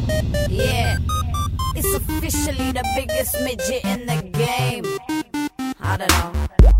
Yeah, it's officially the biggest midget in the game. I don't know.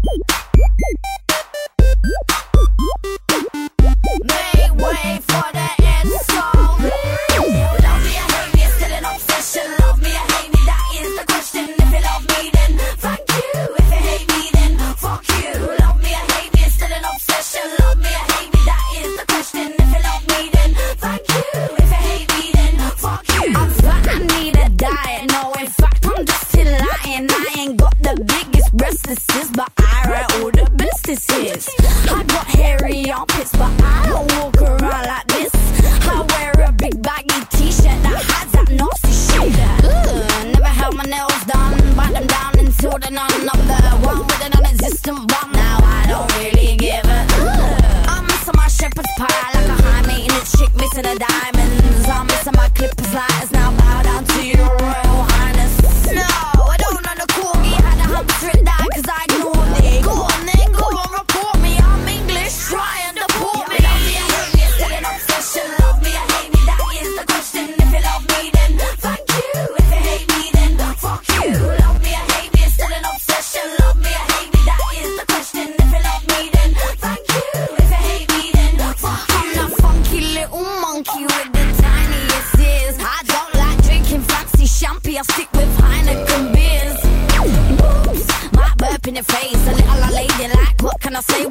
Make way for the end song. Love me or hate me, it's still an obsession. Love me or hate me, that is the question. If you love me, then thank you. If you hate me, then fuck you. Love me or hate me, it's still an obsession. Love me or hate me, that is the question. If you love me, then thank you. If you hate me, then fuck you. I'm fat, I need a diet. No, in fact, I'm just still lying. I ain't got the biggest breasts, this is, but I write all the businesses. I got hairy armpits, but I don't walk around like this. I wear a big baggy t-shirt that has that nasty shit. Never held my nails done, bite them down until they're none. I'm the one with an non-existent bum. Now I don't really give a I'm missing my shepherd's pie like a high maintenance chick missing the diamonds. I'm missing my clippers lighters. Now bow down to your royal highness. No, I don't know the corgi. Had a hump straight down cause I ignored it. Go on then, go on, report me. I'm English, try and deport me. Love me or hate me, it's still an obsession. Love me or hate me, that is the question. If you love me, then thank you. If you hate me, then fuck you. Love me or hate me, it's still an obsession. Love me or hate me, that is the question. If you love me, then thank you. If you hate me, then fuck you. I'm that funky little monkey with the tiniest ears. I don't like drinking fancy champagne, I stick with Heineken beers. Oops, might burp in your face, a little lady like, what can I say?